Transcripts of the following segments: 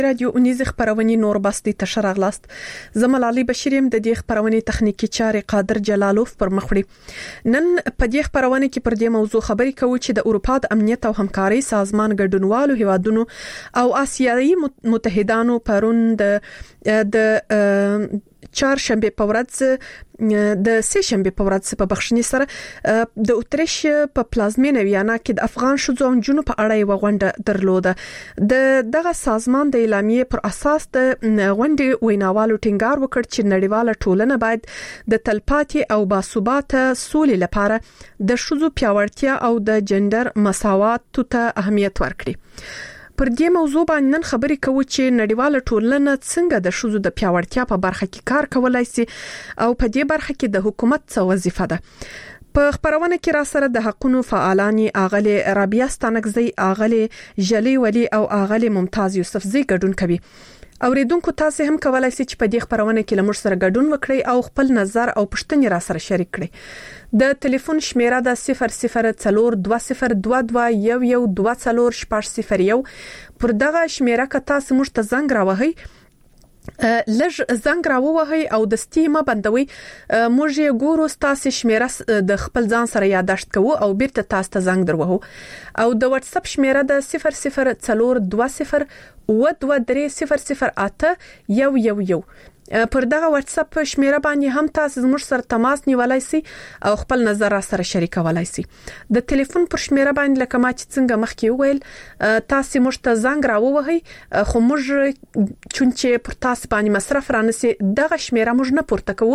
رادیو اونیز خبرونه نور باستی تشرغلاست زملالي بشریم د دې خبرونه تخنیکی چارې قادر جلالوف پر مخړي نن په دې خبرونه کې پر دې موضوع خبرې کوو چې د اروپا د امنیت او همکاري سازمان ګډونوالو هیوادونو او آسیایي متحدانو پرون د چهارشنبه په ورځ د سهشنبه په ورځ په بخښنې سره د اوتریش په پلازمینه ویانا کې د افغان شوزو جنونو په اړه یو غونډه درلوده دغه سازمان د اعلامیې پر اساس د غونډې ویناوالو ټینګار وکړ چې نړیواله ټولنه باید د تلپاتې او باثباته سولې لپاره د شوزو پیاوړتیا او د جندر مساوات ته اهمیت ورکړي پر دې موضوع باندې نن خبرې کوو چې نړیواله ټولنه څنګه د شوزو د پیاوړتیا په برخه کې کار کولای شي او په دې برخه کې د حکومت څه وظیفه ده په خبرونه کې را سره د حقوقو فعالانی اغلی رابعه ستانکزی اغلی جلی ولی او اغلی ممتاز یوسفزی ګډون کوي اوریدونکو تاسو هم کولای شئ چې په دې خبرونه کې لمر سره ګډون وکړئ او خپل نظر او پوښتنې را سره شریک کړئ د ټلیفون شمیره د 0042011240 پر دغه شمیره که تاسو موږ ته زنګ راوهئ لږ زنګ راووهئ او د سټیمه بندوي موږ یې ګورو تاسو شمیره د خپل ځان سره یاداشت کوو او بیرته تاسو ته زنګ دروهو او د واتس اپ شمیره د 004202300811 پر دغه واتس اپ شمیره باندې هم تاسو زموږ سره تماس نیولای شئ او خپل نظر سره شریکولای شئ د ټلیفون پر شمیره باندې لکه ما چې څنګه مخکې وویل تاسو موږ ته زنګ راووهئ خو موږ چونچې پر تاسو باندې مصرف رانسي دغه شمیره موږ نه پورته کوو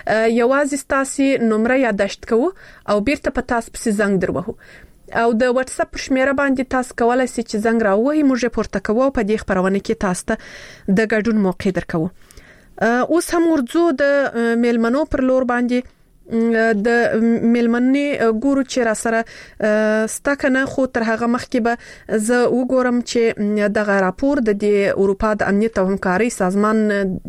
یوازې تاسو نمبر یاداشت کوو او بیرته په تاسو پسې زنګ دروهو او د واتس اپ شمیره باندې تاسو کولای شئ چې زنګ راووهئ موږ پورته کوو په دې خبرونه کې تاسو ته د ګډون موقع درکوو اوس هم ورځو د میلمنو پر لور باندې د میلمنې ګورو چې را سره ستکنه خو تر هغه مخکې به زه وګورم چې دغه راپور د اروپا د امنیت او همکاري سازمان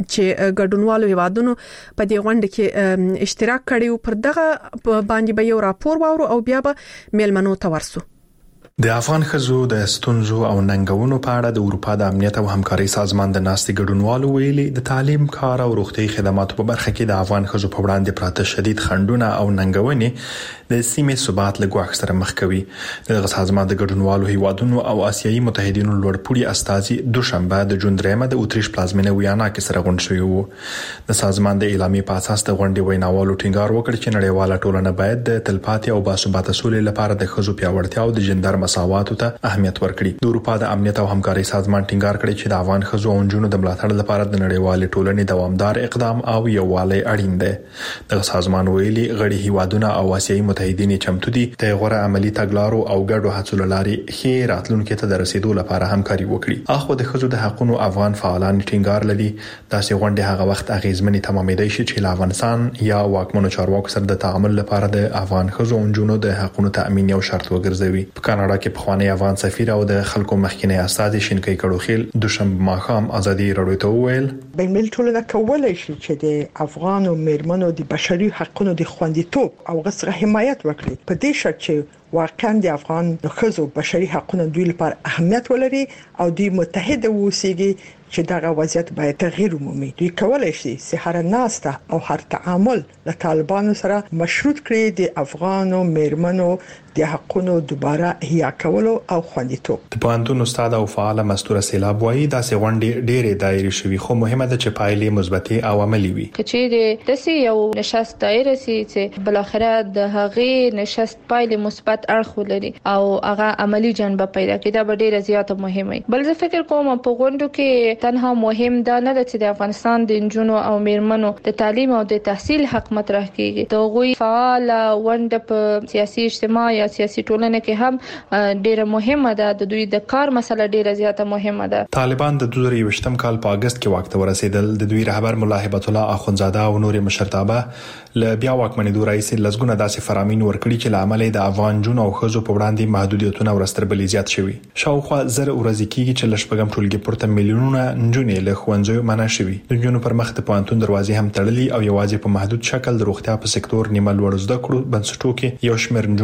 چې ګډونوالو هیوادونو په دې غونډه کې اشتراک کړی پر دغه باندې به یو راپور واورو او بیا به میلمنو ته ورسو د افغان ښځو د ستونزو او ننګونو په اړه د اروپا د امنیت او همکاري سازمان د ناستې ګډونوالو ویلي د تعلیم کار او روغتي خدماتو په برخه کې د افغان ښځو په وړاندې پراته شدید خنډونه او ننګونې د سیمې ثبات له ګواښ سره مخ کوي د سازمان د ګډونوالو هیوادونو او آسیایي متحدینو لوړپوړي استازي دوشنبه د جون 3 د اوتریش پلازمینه ویانا کې سره غونډه شوی وو د سازمان د اعلامیې په اساس د غونډې ویناوالو ټینګار وکړ چې نړیواله ټولنه باید د تلپاتې او باثباته سولې لپاره د ښځو پیاوړتیا او د جندر مساواتو ته اهمیت ورکړي د اروپا د امنیت او همکاري سازمان ټینګار کړی چې د افغان ښځو او نجونو د ملاتړ لپاره د نړیوالې ټولنې دوامدار اقدام او یووالی اړین دی د سازمان ویلي غړي هیوادونه او آسیایي متحدین چمتو دي د غوړه عملی تګلارو او ګډو هڅو لاري خې راتلونکو ته د رسیدو لپاره همکاري وکړي اخو د ښځو د حقوقو افغان فعالان ټینګار لدی داسې غونډه هغه وخت اغیزمنې تمامېدای شي چې افغانستان یا واکمنو چارواکو سره د تعامل لپاره د افغان ښځو او نجونو د حقوقو تأمین یو شرط وګرځوي په کاناډا کې پخوانی افغان سفیر او د خلکو مخکینی استاد شینکای کړوخیل دوشنبه ماښام ازادي راډیو ته وویل بین‌المللي ټولنه کولای شي چې د افغان او میرمنو د بشري حقوقو د خوندیتوب او غوښتنې حمایت وکړي په دې شرط چې واقعا د افغان ښځو بشري حقوقو دوی لپاره اهمیت ولري او دوی متحد اوسېږي چې دغه وضعیت باید تغییر ومومي دوی کولای شي چې هر ناسته او هر تعامل له طالبانو سره مشروط کړي د افغان او میرمنو د حقوقو دوباره احیا کولو او خوندیتوب د پوهنتون استاد او فعال مستوره سیلاب وایي دا سه غونډې ډېرې دایره شوي خو مهمه ده چې پایلې مثبتې او عملی وي کچېره د یو نشست دایره سي چې بل اخره د هغې نشست پایلې مثبت اړخ ولري او هغه عملی جنبه پیدا کړي دا ډېره زیاته مهمه بل زه فکر کوم په غونډو کې تنها مهم دا نه ده چې د افغانستان د نجونو او میرمنو د تعلیم او د تحصیل حق مطرح کیږي د غوي فعال ونډه په سیاسي اجتماعي یا سیاسي ټولنه کې هم ډیره مهمه ده د دوی د کار مسله ډیره زیاته مهمه ده طالبان د 2023م کال په اگست کې واک ته ورسېدل د دوی رهبر مولا هیبت الله اخونزاده او نور مشرتابه ل بیا واکمنېدو رئیس لزګونه داسې فرامین ورکړي چې لامل د افغان جون او خزو په وړاندې محدودیتونه ورستربلې زیات شوي شاوخوا زر ورځې کېږي چې لشپږم ټولګي پورته میلیونونه نجونې له ښوونځیو منع شوي د نجونو پر مخ د پوهنتون دروازې هم تړلې او یوازې په محدود شکل د روغتیا په سکتور نیمه لوړ زده کړو بنسټو کې یو شمېر نجونې زده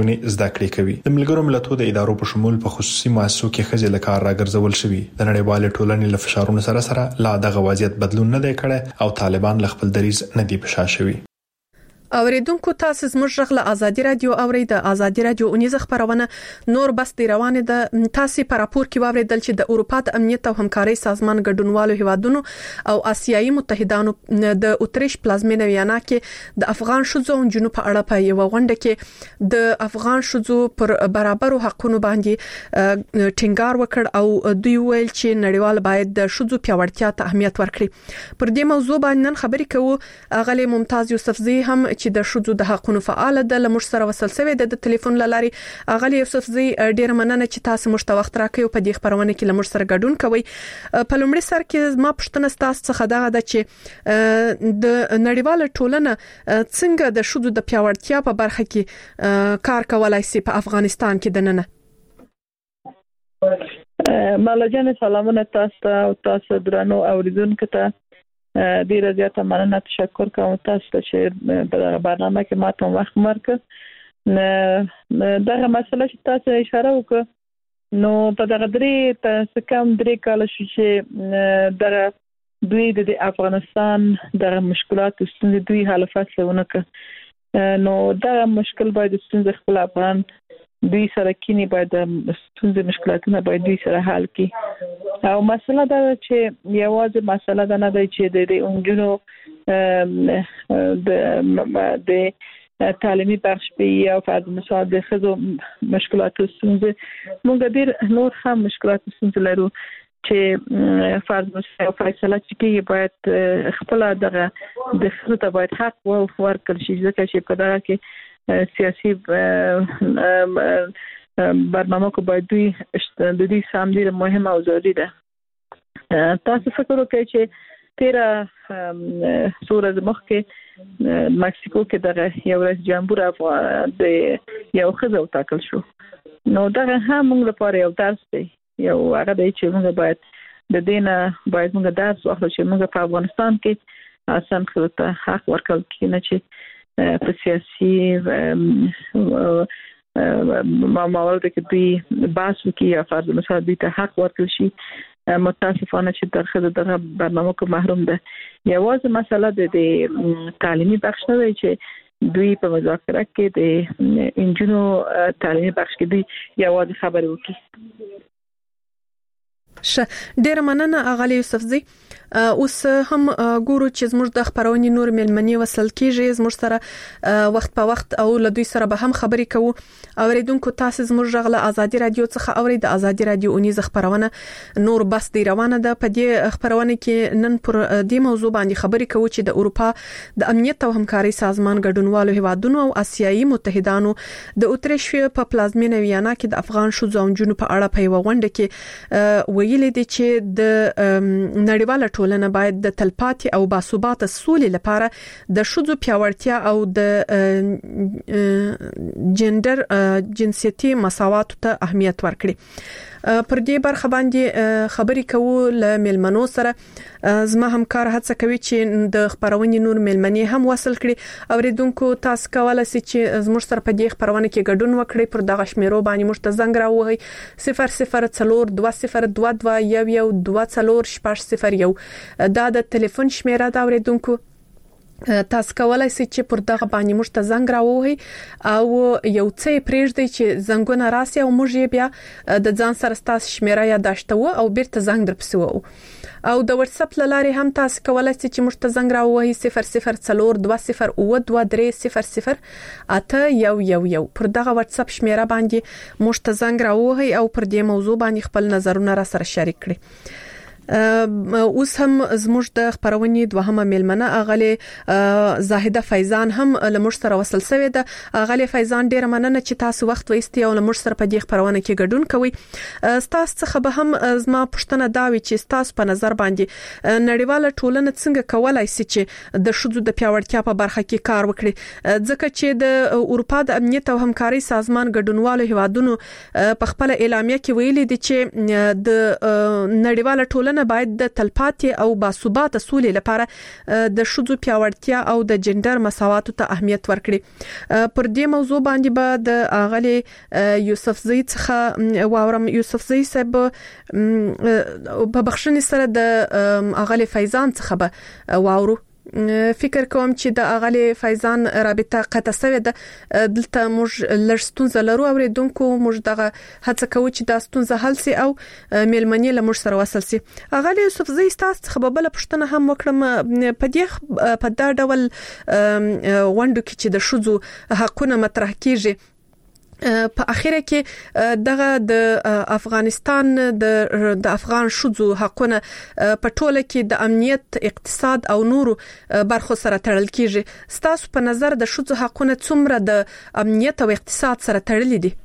زده کړې کوي. د ملګرو ملتونو د ادارو په شمول په خصوصي مؤسسو کې ښځې له کار راګرځول شوي. د نړیوال ټولنې له فشارونو سره لا دغه وضعیت بدلون نه دی کړی او طالبان له خپل دریځ نه دی په شا شوي. اوریدونکو تاسو زموږ غږ له ازادي رادیو اورید. د ازادي رادیو اونیز خبرونه نور بس دی روانه ده. تاسو په راپور کې واوریدل چې د اروپا د امنیت او همکارۍ سازمان ګډونوالو هیوادونو او آسیایي متحدانو د اتریش پلازمینه ویانا کې د افغان شوزو او جنوب په اړه په یو غونډه کې د افغان شوزو پر برابرو حقوقو باندې ټینګار وکړ او دوی ویل چې نړیوال باید د شوزو پیاوړتیا ته اهمیت ورکړي. پر دې موضوع باندې نن خبرې کوو. اغلی ممتاز یوسفزی هم چې د شوزو د حقوقو فعال د لمر سره وصل شوی د ټلیفون لاري. اغلی یوسفزی ډیر مننه چې تاسو مشت وخت راکې په دې خبرونه کې لمر سره ګډون کوي. په لومړي سر کې ما پښتنه تاسو څخه دا چې د نړیواله ټولنه څنګه د شوزو د پیاوړتیا په برخه کې کار کولای شي په افغانستان کې دننه. مالجان سلامونه تاسو درنو اوریدونکو ته ډیر زیاته مننه تشکر کوم تاسو ته چې په برنامه کې ماته وخت ورکړ. دغه مسله چې تاسو اشاره وکړه نو په دغه تاسو کوم 3 کال چې دغه دوی د افغانستان د مشکلاتو ستونزې دوی حل فصلونه ک نو دا مشکل باید ستونزې خپل افغان دوی سره کینی باید ستونزې مشکلاتونه باید دوی سره حل کړي. او مسله دا چې یوازې مسله دا نه دی چې د اونجونو د تعلیمي بخش په یا فرض مثال د خزو مشکلاتو ستونزې موږ ډیر نور هم مشکلاتو ستونزې لرو چې فرض مثال فیصله چې باید خپل دغه د خزو ته باید حق ورکړل شي ځکه چې په دغه کې سیاسي برنامه کو باید دوی د دې سم ډیر مهمه او ضروري ده. تاسو فکر وکړئ چې 13 سورز مخکې مکسیکو کې د یو رئیس جمهور د یو خزو ټاکل شو. نو دا هم موږ لپاره یو درس دی. یو هغه دی چې موږ باید د دینه باید موږ درس واخلو چې موږ په افغانستان کې اسان خزو ته حق ورکړل کینه چې په سیاسي موارد کې دوی بحث وکړي یا فرض مثال دوی ته حق ورکړل شي. متاسفانه چې درخه دغه برنامه کو محروم ده. یوازې مسله د تعلیمي بخش نه دی چې دوی په مذاکره کې د انجینو تعلیمي بخش کې دوی یوازې خبرې وکړي. ډیر مننه اغلی یوسفزی. اوس هم ګورو چې زموږ د خبرونې نور ملمنې وصل کیږي زموږ سره وخت په وخت او له دوی سره به هم خبرې کوو. اوریدونکو تاسو زموږ غږ ازادي رادیو څخه اورید. د ازادي رادیو اونیز خبرونه نور بس دی روانه ده. په دې خبرونه کې نن پر دې موضوع باندې خبرې کوو چې د اروپا د امنیت او همکارۍ سازمان ګډونوالو هیوادونو او آسیایي متحدانو د اتریش په پلازمینه ویانا کې د افغان شوزو او جنوب په اړه په یو غونډه کې ویلي دي چې د نړیواله ټولنه باید د تلپاتې او باثباته سولې لپاره د شوزو پیاوړتیا او د جندر جنسيتي مساواتو ته اهمیت ورکړي. پر دې برخه باندې خبرې کوو له ملمنو سره. زما همکار هڅه کوي چې د خبرونې نور ملمنې هم وصل کړي. اوریدونکو تاسو کولای شئ چې زموږ سره په دې خبرونه کې ګډون وکړئ. پر دغه شمیرو باندې مشت زنګ راوهي 0042221240 دا د ټلیفون شمیره دا. اوریدونکو تاسو کولای شئ چې پر دغه باندې مشت زنګ راوهي او یو څه پرېږدئ چې زنګونه راسي او موږ یې بیا د ځان سره تاسو شمیره یاداشتو او بیرته زنګ درپسې وو. او د واتس اپ لاري هم تاسو کولای شئ چې مشت زنګ راوهي 0042202300 پر دغه واتس اپ شمیره باندې مشت زنګ راوهي او پر دې موضوع باندې خپل نظرونه را سره شریک کړئ. اوس هم زموږ د خبرونې دوهمه ملمنه اغلی زاهده فیضان هم لمر سره وصل شوې ده. اغلی فیضان ډیر مننه چې تاسو وخت وایستي او لمر سره په دې خبرونه کې ګډون کوئ. تاسو څخه به هم زما پښتنه دا وی چې تاسو په نظر باندې نړیواله ټولنه څنګه کولای شي چې د شوزو د پیاوړتیا په برخه کې کار وکړي ځکه چې د اروپا د امنیت او همکارۍ سازمان ګډونوالو هیوادونو په خپل اعلامیه کې ویلي دي چې د نړیواله ټولنه ټولنه باید د تلپاتې او باثباته سولې لپاره د شذو پیاوړتیا او د جندر مساوات ته اهمیت ورکړي. پر دې موضوع باندې به د اغلی یوسفزئی څخه واورم. یوسفزئی صاحب په بخښنې سره د اغلی فیضان څخه به واورو. فکر کوم چې د اغلی فیضان رابطه قطع شوې ده. دلته موږ لړستونزه لرو اوریدونکو، موږ دغه هڅه کوو چې د ستونزه حل سي او میلمنې له موږ سره وصل سي. اغلی یوسفزئی تاسو څخه به بل پښتنه هم وکړم په دا ډول غونډو کې چې د شذو حقونه مطرح کیږي. په اخیره کې دغه د افغانستان د افغان شذو حقونه په ټوله کې د امنیت، اقتصاد او نورو برخو سره تړل کیږي. ستاسو په نظر د شذو حقونه څومره د امنیت او اقتصاد سره تړلي دي؟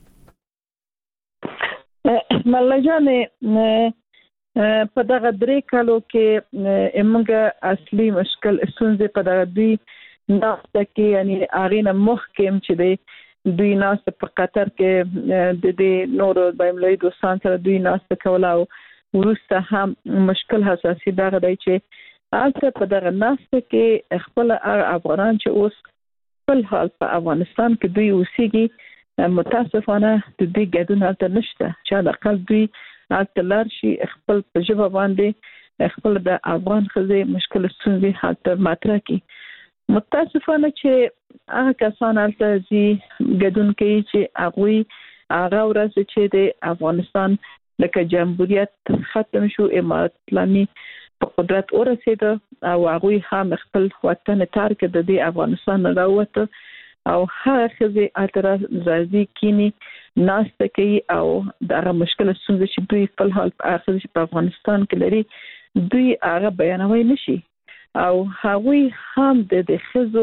ملجانه په دغه درې کالو کې موږ اصلي مشکل ستونزې په دغه دوی ناسته کې یعنی اغینه محکم چې دی دوی ناسته په قطر کې د دې نورو بایملوي دوستان سره دوی ناسته کوله او ورسته هم مشکل حساسي دغه دی چې البته په دغه ناسته کې خپل افغانان چې اوس خپل حال په افغانستان کې دوی اوسېږي متاسفانه د دې ګډون هلته نشته چې د اقل دوی هلته لار شي خپل په ژبه باندې خپل د افغان ښځې مشکل ستونزې هلته مطرح کړي. متاسفانه چې هغه کسان هلته زی ګډون کوي چې هغه ورځ چې د افغانستان لکه جمهوریت ختم شو، امارت اسلامي په قدرت ورسېد او هغه هم خپل وطن ترک د دې افغانستان راوته او هغه ځای اتر ځای کینی ناسته کوي او دغه مشکل څنګه چې دوی خپل حال په افغانستان کې لري دوی هغه بیانوي نشي او هغوی هم د خزو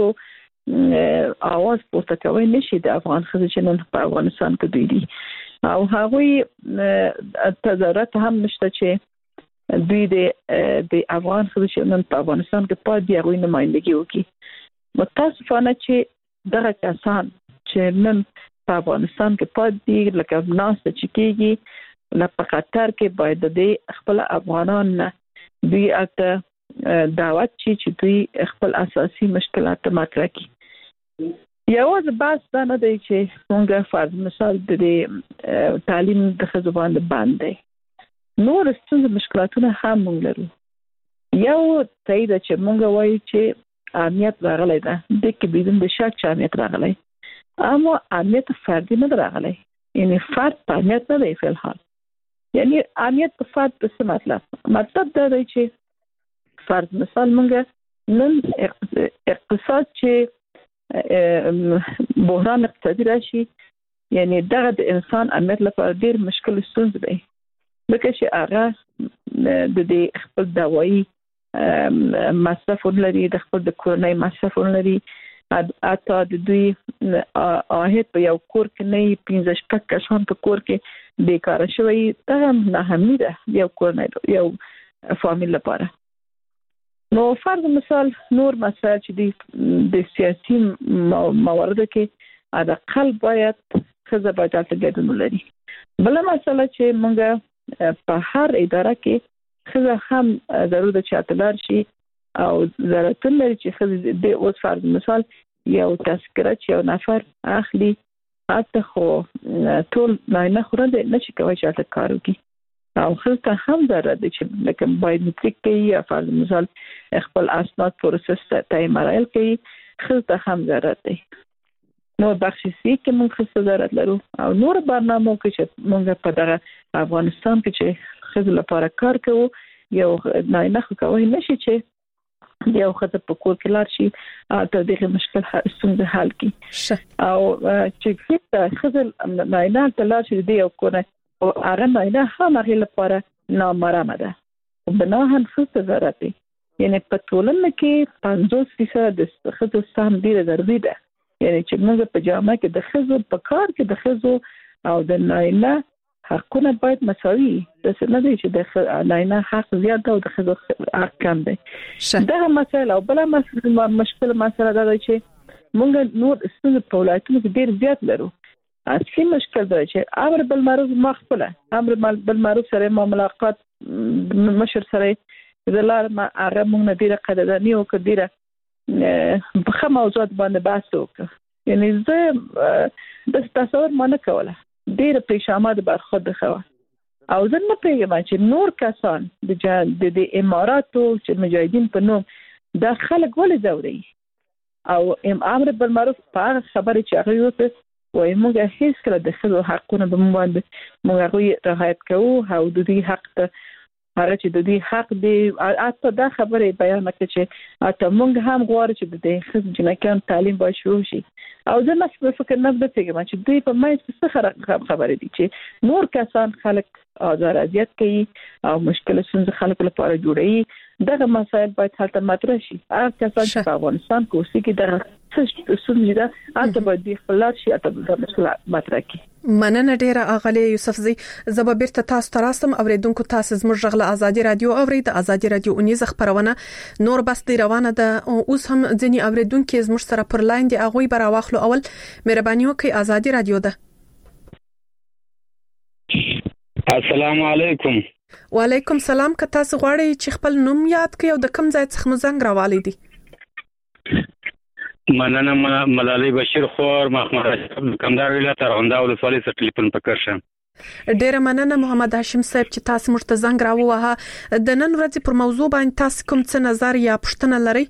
आवाज پورته کوي نشي د افغان خزو چې نن په افغانستان کې دوی دي او هغوی تظاهرات هم نشته چې دوی د افغان خزو چې نن په افغانستان کې پاتې دي هغوی نمائندګي وکړي. متاسفانه چې دغه کسان چې نن په افغانستان کې پاتې دي لکه ناسته چې کېږي لکه قطر کې باید د خپل افغانان دوی اته دعوت چې دوی خپل اساسي مشکلات مطرح کړي. یوازې بس دا نه دی چې څنګه فرض مثال د تعلیم د ښځو باندې باندې نور ستونزې مشکلاتونه هم موږ لرو. یو تایید چې موږ وایو چې امنیت راغلی ده د کې بدون د شک چې امنیت راغلی اما امنیت فردي نه راغلی یعنی فرد په امنیت نه دی په الحال یعنی امنیت په فرد په مطلب دا دی چې فرض مثال موږ نن اقتصاد چې بحران اقتصادي راشي یعنی دغه د انسان امنیت لپاره ډیر مشکل ستونزه دی لکه چې هغه د دې خپل دوايي مصرف لري د خپل د کورنۍ مصرف لري اته د دوی آهت په یو کور کې نه 15 شپږ کسان په کور کې بیکاره شوی دا نه همي ده یو کورنۍ یو فامیل لپاره. نو فرض مثال نور مسائل چې د سیاسي موارد کې اقل باید خزه باید ګډون ولري. بل مسله چې موږ په هر اداره کې خزه هم ضروري ده چې اتلار شي او ضرورت لري چې خزه د اوس فرض مثال یو تذکره چې یو نفر اخلي اته خو ټول نه خو نه شي کوي چې اته کار وکړي او خلک هم ضرورت دي چې لکه بایومټریک کوي یا فرض مثال خپل اسناد پروسس ته مراحل کوي خلک هم ضرورت دي. نو بخشسي کې موږ ضرورت لرو او نور برنامه کې چې موږ په دغه افغانستان کې چې خزل لپاره کار کوو یو نه کوي نشي چې یو خزه په کور کې لار شي تر دغه مشکل څنګه حل کی او چې خزل نه لار شي دی یو کور او هغه نه هم هغه لپاره نامرامه ده او بناهن خصوص ضرورت دی یعنی په ټولنه کې 50% د خزو سهم ډیره ضروري ده یعنی چې موږ په جامعه کې د خزو په کار کې د خزو او د ناینا حقونه باید مساوي د څه نه چې د ناینا حق زیات او د خزو حق کم دی. دا مسله او بل مشکل مسله دا چې موږ نور څه په ولایتونو کې ډیر زیات لرو اصلي مشکل دی چې امر بالمعروف مخفله امر بالمعروف سره ما ملاقات مشر سره زلار ما هغه مونږ نه ډیره قدرداني او کډیره په کوم موضوعات باندې بحث وکړ. یعنی زه د تصور ما نه کوله ډیره پېښامه برخورد خو او زه نه پیږم چې نور کسان د اماراتو چې مجاهدین په نوم د خلک ولې زوري او امر بالمعروف په خبره چې هغه وکړ وای موږ هیڅ کله د خلکو حقونه به موږ باندې موږ هغه رعایت کوو او د دې حق ته هغه چې د دې حق دی اته دا خبره بیان کړي چې اته موږ هم غواړو چې د دې خصوصي جنکان تعلیم باید شروع شي او زه نه فکر نه وکړم چې دوی په مې څه خبره دي چې نور کسان خلک آزار اذیت کوي او مشکل څنګه خلکو لپاره جوړي دغه مسایل باید حل مطرح شي. هغه کسان چې په افغانستان کې اوسي کې دغه څه ده اته باید خپل شي اته د مسله مطرح کی. مننه ډیره اغلی یوسفزی زب بیرته تاسو تراسم اوریدونکو تاسو زموږ غږ له ازادي رادیو اورید ازادي رادیو اونیز خبرونه نور بس دی روانه ده اوس هم ځنی اوریدونکو زموږ سره پر لاین دی اغوی برا واخلو اول مهرباني وکي ازادي رادیو ده. السلام علیکم. وعلیکم سلام. که تاسو غواړئ چې خپل نوم یاد کړئ او د کوم ځای څخه مو زنګ راوالي دي؟ مننه ملالۍ بشیر خور محمد اشرف کمدار ولایت ارغنداو ولسوالۍ څخه ټلیفون پکړم. ډیره مننه محمد هاشم صاحب چې تاسو موږ ته زنګ راووهه. د نن ورځې پر موضوع باندې تاسو کوم څه نظر یا پوښتنه لرئ؟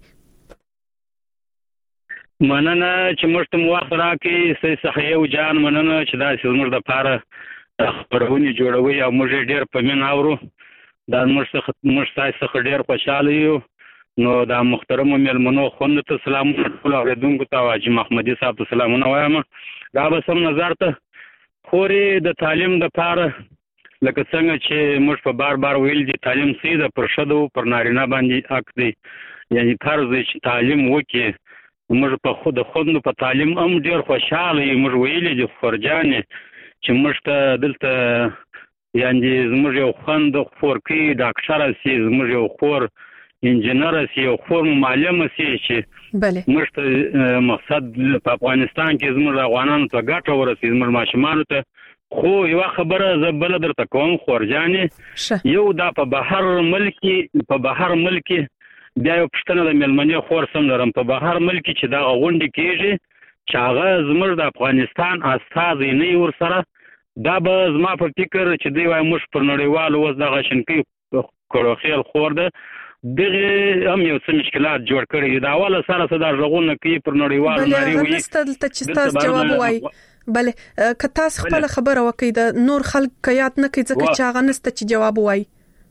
مننه چې موږ ته وخت راکړئ. سي صحیح جان مننه چې دا موږ د پاره خبرونه جوړوي او موږ ډیر په من اورو. دا موږ تاسو ډیر خوشاله یو. نو دا محترم مېلمنو خوند ته سلام ټول اوریدونکو ته واجب محمدي صاحب ته سلامونه وایم. دا به سم نظر ته خوري د تعلیم د پاره لکه څنګه چې موږ په بار ویل دي تعلیم سیده پر شدو پر نارینه باندې حق دی. یعنی فرض دی چې تعلیم وکړي. موږ په خود په تعلیم هم ډیر خوشاله یو. موږ ویل دي فرجانه چې موږ ته دلته یعنی زموږ یو خوند خورکی ډاکټر سي زموږ یو خور انجنیر سي یو خور معلم سي چې بله موږ ته مقصد په افغانستان کې زموږ افغانانو ته ګټه ورسي زموږ ماشومان ته. خو یو خبره زه بل درته کوم خورجانې یو دا په بهر ملک بیا یو پښتنه د ملمنې خور سم لرم په بهر ملک چې دا غونډه کیږي چې هغه زموږ د افغانستان استاد نه ور سره دا به زما په فکر چې دی وای موږ پر نړیوالو وز د غشنکی کړو خیل خور ده دغه هم یو څه مشکلات جوړ کړي. دا اوله سره صدا ژغونه کوي پر نړیوالو نړۍ وي. بل ستل ته چې تاسو جواب وای بله که تاسو خپل خبره وکړئ د نور خلک کيات نه کوي ځکه چې هغه نسته چې جواب وای.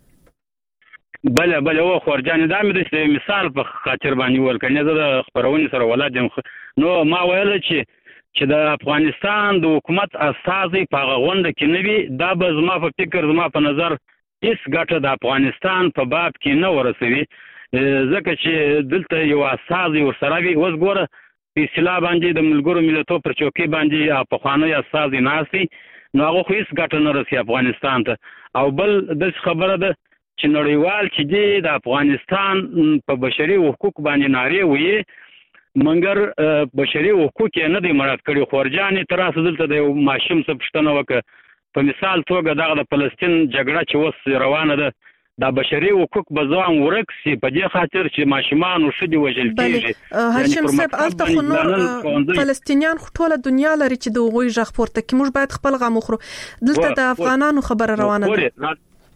بله و خورجان دا مې د مثال په خاطر باندې ول کنه زه د خبرونې سره ولادم. نو ما ویل چې د افغانستان د حکومت اساسي په غونډه کې نه وي دا به زما په فکر زما په نظر هیڅ ګټه د افغانستان په باب کې نه ورسوي. ځکه چې دلته یو اساسي ورسره وي. اوس ګوره په اصطلاح باندې د ملګرو ملتونو پر چوکۍ باندې په خواني اساسي ناسي نو هغه هیڅ ګټه نه رسي افغانستان ته. او بل د خبره ده چې نړیوال چې دی د افغانستان په بشري حقوق باندې نارې وي منګر بشري حقوق نه دی مراد کړی. خورجانې تر اوسه دلته د ماشوم څخه پښتنه وکړه په مثال توګه دغه د فلسطین جګړه چې اوس روانه ده دا بشري حقوق به ځوان ورک سي په دې خاطر چې ماشومان او شدي وژل کیږي. هاشم صاحب الته خو نور فلسطینیان ټوله دنیا لري چې د غوي ژغ پورته کې موږ باید خپل غم وخورو. دلته د افغانانو خبره روانه ده.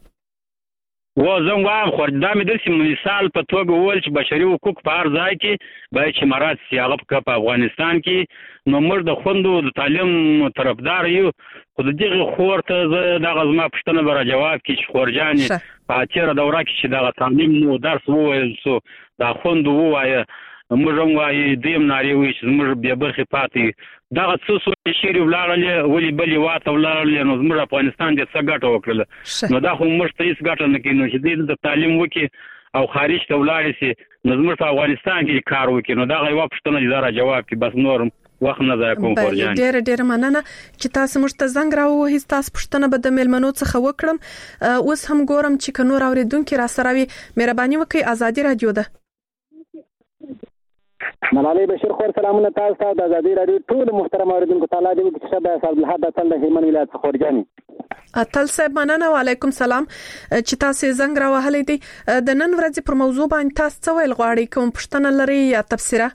زه وایم خو دا مې داسې مثال په توګه وویل چې بشري حقوق په هر ځای کې باید چې مراعات سي. هغه په افغانستان کې نو موږ د خوندو د تعلیم طرفدار یو. خو د دغه خور ته زه دغه زما پوښتنه به را جواب کړي چې خورجانې په تېره دوره کې چې دغه تعلیم نو درس وویل سو دا خوندو ووایه موږ هم وایي دیم نارې وایي چې زموږ بې برخې پاتې دغه څه سوچ شیري ولاړلې ولې بلې واته ولاړلې نو زموږ افغانستان دې څه ګټه وکړله. نو دا خو موږ ته هیڅ ګټه نه کوي. نو چې دې د تعلیم وکړي او خارج ته ولاړې سي نو زموږ په افغانستان کې کار وکړي. نو دغه یوه پوښتنه دې را جواب کړي. بس نور وخت نه ضایع کوم خورجان. ډېر مننه چې تاسو موږ ته زنګ راووهئ. تاسو پوښتنه به د مېلمنو څخه وکړم. اوس هم ګورم چې که نور اوریدونکي را سره وي مهرباني وکړئ. ازادي رادیو ده. ملالۍ بشیر خور سلامونه تاسو ته د ازادي رادیو ټول محترم اوریدونکو تعالی دې وکړي چې د صاحب الحد تل د هلمند ولایت څخه خورجاني اتل صاحب مننه. وعلیکم سلام چې تاسو زنګ راوهلې دي. د نن ورځې پر موضوع باندې تاسو څه ویل غواړئ، کوم پوښتنه لري یا تبصره؟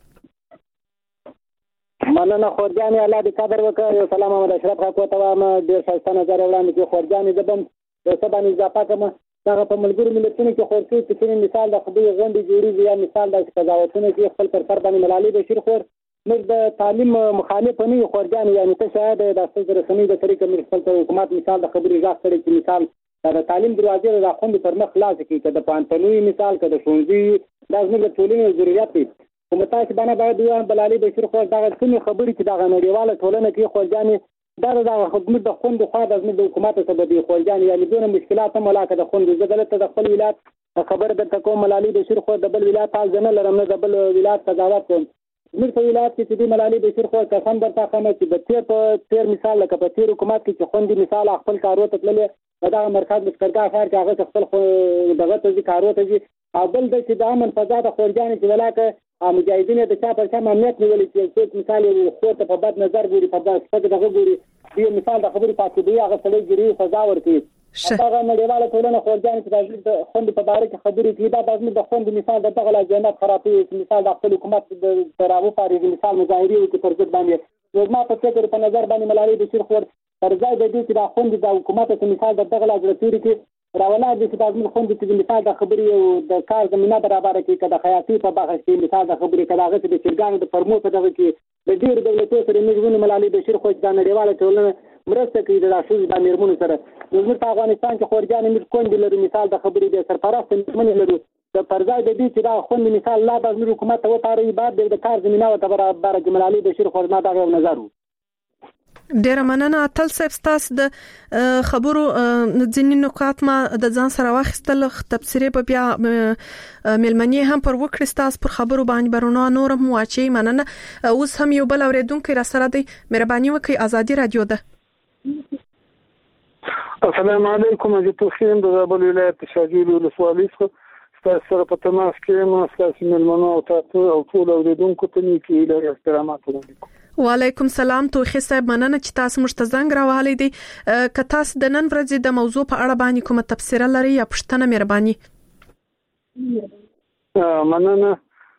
مننه خورجاني، الله دې قدر وکړي. یو سلام محمد اشرف خاکو ته وایم، ډېر ښایسته نظر وړاندې کوي خورجاني. زه به یو څه باندې اضافه کوم. هغه په ملګرو ملتونو کې خورکې چې مثال د خبرې غونډې جوړېږي یا مثال د قضاوتونو کې خپل پر سر باندې ملالۍ بشیر خور موږ د تعلیم مخالف نه یو خورجاني، یعنی ته شاید د ستاسو رسمي د طریقې موږ خپل حکومت مثال د خبرې ځای کړی چې مثال د تعلیم دروازې د خوند پر مخ خلاص کړي، که د پانتنوي مثال که د ښوونځي دا زموږ د ټولنې ضرورت دی. کوم تاسو باندې باید وایي ملالۍ بشیر خور دا کومې خبرې چې د نړیواله ټولنه کې خورجاني دا د خدمت د خوند خو د حکومت ته د خورجاني یعنی دونه مشکلات هم ولاکه د خوند زګلته د خپل ولایت خبر د کوم ملالۍ بشیر خور د بل ولایت حال نه لرم، نه د بل ولایت قضاوت کوم. موږ په ولایت کې چې د ملالۍ بشیر خور قسم درته کوم چې د تیر مثال لکه په تیر حکومت کې چې خوندې مثال خپل کارو ته تللې دا مرکز مشکرګه افار چې هغه خپل دغه ته کارو ته او بل د چې د امن فضا د خورجاني چې ولاکه مجاهدین د چا پر چا امنیت نیولې چې څوک مثال خو ته په بد نظر ګوري، په بد څه دغه ګوري، یو مثال د خبرې پاتې دی هغه سړی ګری فضا ورکړي. هغه نړیواله ټولنه خورجاني چې د خوند په باره کې خبرې کوي دا د خوند مثال د دغه جنت خرابې مثال د خپل حکومت د تراو فارغ مثال مظاهري او پر ضد باندې ما په فکر په نظر باندې ملالۍ بشیر خور پر ځای د دې چې د خوند د حکومت په مثال د دغه لاجرتوري کې راولا د چې د خوند چې مثال د خبرې او د کار زمينه برابر کې کده خیاطي په باغ کې مثال د خبرې کده هغه د چرګانو د فرمو په دغه کې د ډیر دولتونو سره موږ ملالۍ بشیر خور د نړیواله ټولنه مرسته کوي د راشد د میرمنو سره. موږ په افغانستان کې خورجاني موږ کوم لري مثال د خبرې د سرپرست میرمنې لري د پرځای د دې چې دا خوند مثال لا د حکومت ته وتاړي بعد د کار زمينه او برابر کې ملالۍ بشیر خور ما دا نظر وو. ډیر مننه اتل صاحب، تاسو د خبرو ځینې نکات ما د ځان سره واخیستل، تبصره په بیا ملمنی هم پر وکړه تاسو پر خبرو باندې برونه نورم واچي. مننه. اوس هم یو بل اوریدونکو را سره دی، مهرباني وکړئ، ازادي رادیو ده. السلام علیکم، زه توخیم د زابل ولایت شاجوی ولسوالۍ څخه تاسو سره په تماس کې یم. تاسو ملمنو او تاسو او ټول اوریدونکو ته نیکی له احترامات وړاندې. وعلیکم سلام. توخی صاحب مننه چې تاسو مشته زنګ راوهلې دي. که تاسو د نن ورځې د موضوع په اړه باندې کومه تبصره لري یا پوښتنه مهرباني. مننه.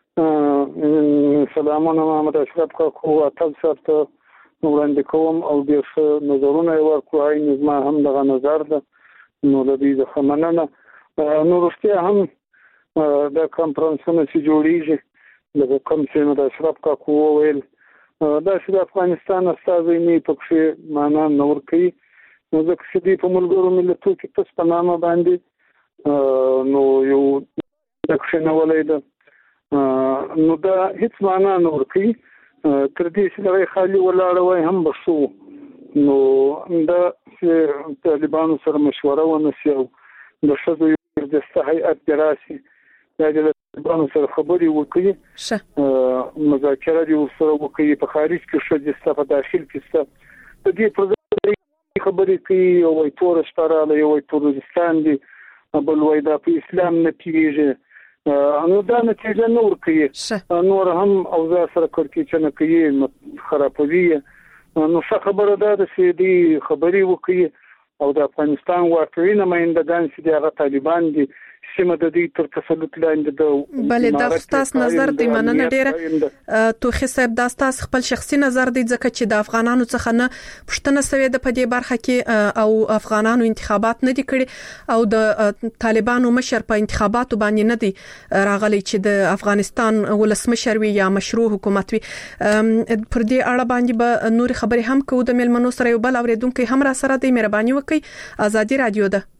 سلامونه محمد اشرف خاکو اتل صاحب ته وړاندې کوم او د نظرونه ورکوي. نظم هم دغه نظر ده نو د دې ځخه مننه. نو رښتیا هم د کانفرنسونو چې جوړیږي د کوم چې محمد اشرف خاکو ویل دا چې د افغانستان استازي نه پکې معنا نور کوي، نو ځکه چې دی په ملګرو ملتونو کې تاسو په نامه باندې نو یو دښنه ولید نو دا هیڅ معنا نور کوي تر دې چې لغې خالی ولاړ وای هم بشو. نو دا چې طالبانو سره مشوره ونسي او د شذو د هيئت دراسي دا د طالبانو سره خبرې وکړي، مذاکره دي سره وکړي، په خارج کې شو د په داخل کې د دې پر خبرې کوي او وای تور شپراله یو تورستان دي بل وای دا په اسلام نه پیږي. نو دا نتیجه نور کوي، نور هم او زه سره کړکې نه کوي خرابوي. نو څه خبره ده چې دې خبرې وکړي او د افغانستان واقعي نمائندگان چې هغه طالبان دي سیمه د دې تر تسلط لاندې ده. بلې دا تاسو نظر دی. مننه ډیره. توخی صاحب دا تاسو خپل شخصي نظر دی ځکه چې د افغانانو څخه نه پښتنه سوي د پدې برخه کې او افغانانو انتخابات نه دي کړي او د طالبانو مشر په انتخاباتو باندې نه دي راغلي چې د افغانستان ولسمشر وي یا مشروع حکومت وي. پر دې اړه باندې به نور خبرې هم کوو د ملمنو سره. یو بل اوریدونکو هم را سره دی، مهرباني وکړئ، ازادي رادیو ده.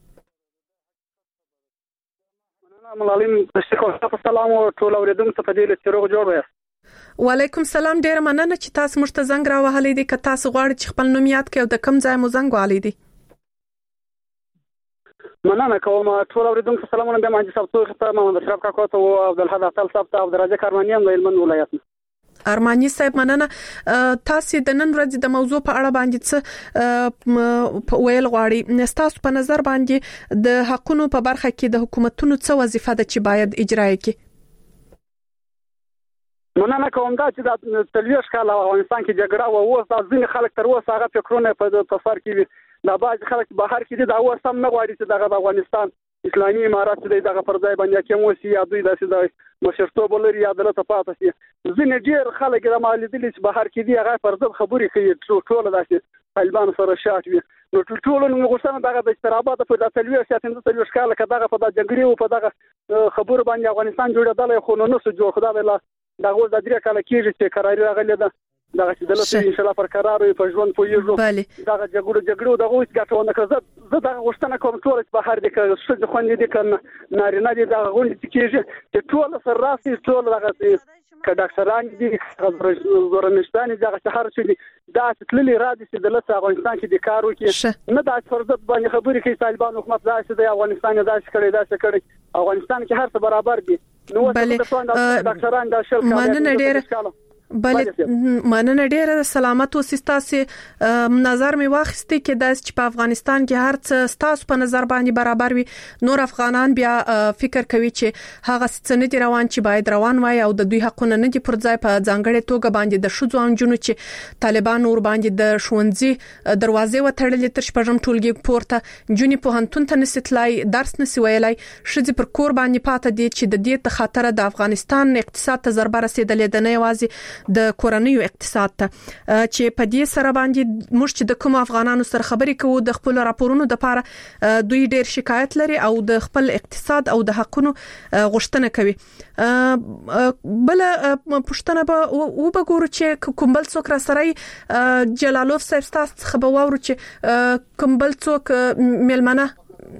ملالیم تاسو سلام او ټول اوریدونکو ته په دې لچ روغ جوړ وایي. وعلیکم سلام. ډیر مننه چې تاسو مشته زنګ راوهلې دي. که تاسو غواړئ چې خپل نوم یاد کړئ او د کوم ځای مو زنګ والي دي. مننه کوم ټول اوریدونکو سلامونه. د مهندس صاحب ته محمد اشرف کاکو ته او عبدالحد اتل صاحب ته او درجه کارمانی هم د هلمند ولایت. ارمانی صاحب مننه. تاسو د نن ورځې د موضوع په اړه باندې څه ویل غواړئ؟ تاسو په نظر باندې د حقوقو په برخه کې د حکومتونو څه وظیفه ده چې باید اجرا کړي؟ مننه کوم دا چې د تلويش کال افغانستان کې جګړه و اوس د ځینې خلک تر اوسه هغه فکرونه په تفسیر کې دا بعض خلک بهر کې دا اوس هم نه غواړي چې دغه افغانستان اسلامي امارات دغه پر ځای باندې کوم وسی یا دوی د مشرتوب لري یا دلته پاتې شي ځینې ډیر خلک د مالیدل چې بهر کې دی هغه پر ضد خبرې کوي ټول داسې طالبان سره شاټ وي نو ټول نو غوښتنه دغه د استرابات په د تلويش یا د تلويش کال کداغه په د جنگري او په دغه خبر باندې افغانستان جوړېدل خو نو څه جوړ خدای الله دغه د درې کال کېږي چې قراري راغلی ده دغه چې دلته ان شاء الله پر قرار وي په ژوند پویږو دغه جګړو دغه اوس ګټونه کړه زه دغه غوښتنه کوم ټول په هر دي کې څه خوندې دي کنه نارینه دي دغه غونډې کېږي چې ټول سره راسي ټول دغه کډاکټران دي زورنشتان دغه شهر چې دا تللی را دي چې دلته افغانستان کې د کار وکړي نه د فرضت باندې خبرې کوي طالبان حکومت دا چې د افغانستان دا کړي افغانستان کې هر څه برابر دي نو د ډاکټران د شل کار مننه ډیره سلامت او سیستاسي نظر می واخستي کې د چې په افغانستان کې هر څه ستاسو په نظر باندې برابر وي نور افغانان بیا فکر کوي چې هغه څه نه دي روان چې باید روان وای او د دوی حقونه نه دي پر ځای په ځانګړي توګه باندې د شوزو انجونو چې طالبان اور باندې د شونځي دروازې وتړلې تر شپږم ټولګي پورته جونی په هنتون ته نسیتلای درس نسی ویلای شذ پر کور باندې پاته دي چې د دې خاطر د افغانستان اقتصاد ته ضربه رسیدلې د نه یوازې د کورنیو اقتصاد ته چې په دې سره باندې موږ چې د کوم افغانانو سره خبرې کوو د خپل راپورونو د لپاره دوی ډېر شکایت لري او د خپل اقتصاد او د حقونو غوښتنه کوي بل پښتنه به او بګورو چې کومبل څوک را سره جلالوف صاحب تاسو خبر وورو چې کومبل څوک ملمنه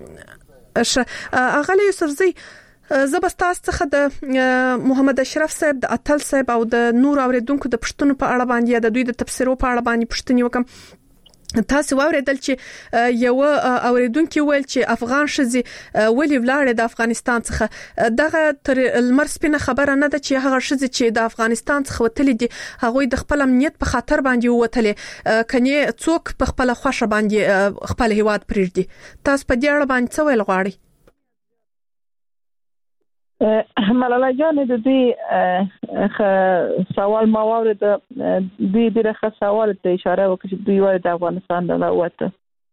اغلی یوسفزی زبستاس څخه د محمد اشرف صاحب د اتل صاحب او د نور اوریدونکو د پښتون په اړه باندې یا د دوی د تفسیرو په اړه باندې پښتني وکم تاسو واوریدل چې یو اوریدونکو ویل چې افغان شذي ولې ولاړ د افغانستان څخه دغه تر المر سپینه خبره نه ده چې هغه شذي چې د افغانستان څخه وتل دي هغه د خپل امنیت په خاطر باندې وتل کني څوک په خپل خوښه باندې خپل هیواد پریږدي تاسو په دې اړه باندې څه ویل غواړئ ملاله جان د دې سوال ما واورید د دغه سوال ته اشاره وکړه چې دوی وایي د افغانستان نه وته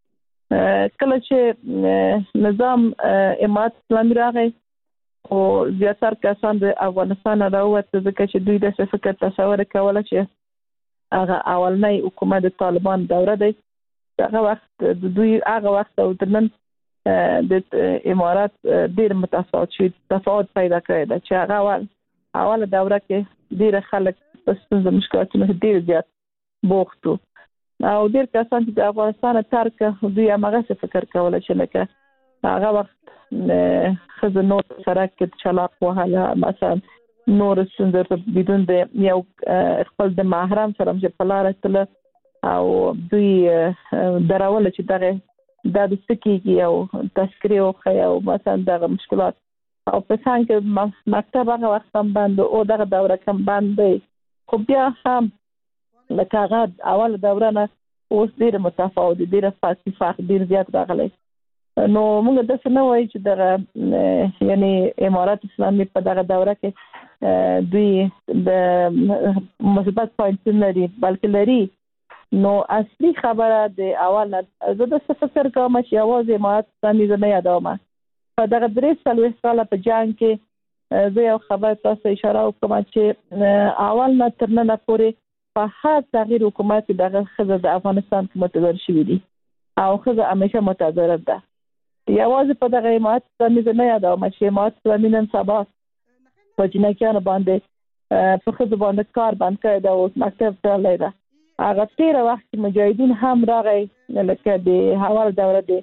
کله چې نظام امارات اسلامي راغی او زیاتره کسان د افغانستان نه وته ځکه چې دوی د فکر تصور کول چې هغه اولنۍ حکومت د طالبان دوره دی هغه وخت دوی هغه وخت او ترنن د امارات ډیر تفاوت پیدا کړی دا چې هغه اوله دوره کې ډیر خلک په مشکلاتونو ډیر زیات بوختو او ډیر کسان چې د افغانستان ترک دوی هغه فکر کول چې لکه هغه وخت خزنو سره کې چلاق وهاله مثلا نور څنګه بدون د یو خپل د محرم سره چې په لار تل او دوی دراول چې دغه د سکیږي او تذکره او خیا او مثلا دغه مشکلات او په څنګه مکتب هغه وخت هم باندې او دغه دوره کم باندې خو بیا هم لکه هغه اول دوره نه اوس ډیر متفاوت ډیر فلسفه ډیر زیات راغلی نو موږ د څه نه وایي چې دغه یعنی امارات اسلامي په دغه دوره کې دوی د مثبت پوینټ لري بلکې لري نو اصلي خبره د اول زه د فکر کوم چې اواز امارات اسلامي نه یادوم په دغه درې سالو سال په جنگ کې زه یو خبر تاسو اشاره وکم چې اول نه تر نن پورې په هر تغییر حکومت دغه خزه د افغانستان کې متضرر شوی دي او خزه همیشه متضرر ده یواز په دغه امارات اسلامي نه یادوم چې امارات اسلامي نن سبا په جنکیانو باندې په خزه باندې کار باندې کړی دا اوس مکتب ته لیدا هغه تیر وخت مجاهدین هم راغی لکه د حوال دوره د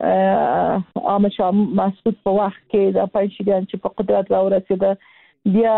شاه مسعود په وخت کې د پنځګان چې په قدرت راورسېده بیا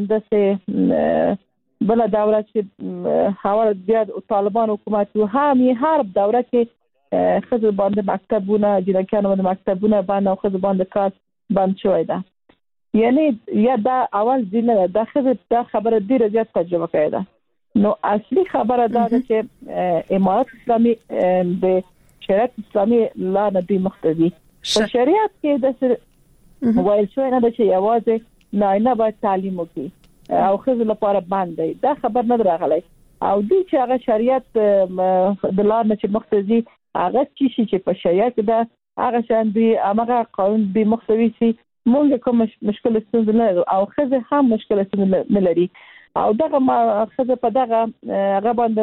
همداسې بل دوره چې حوال بیا طالبان حکومت هم هر دوره کې خزر باندې مکتبونه جنکیانو باندې مکتبونه باندې خزر باندې کار بند شوی ده یعنی یا دا اول ځینه د خزر دا خبره ډیره زیات تجربه کړې ده نو اصلي خبره دا ده چې امارات اسلامي د شریعت اسلامي لا نه دی مختدي په شریعت کې د وایل شوی نه ده چې یوازې نارینه باید تعلیم وکړي او خزل لپاره باندې دا خبر نه راغلی او دوی چې هغه شریعت د لار نه چې مختزي هغه چې په شریعت دا هغه شان دی هغه قانون به مختوي سي مونږ کوم مشکل ستونزه نه او خزه هم مشکل ستونزه نه لري او دغه خزه په دغه هغه باندې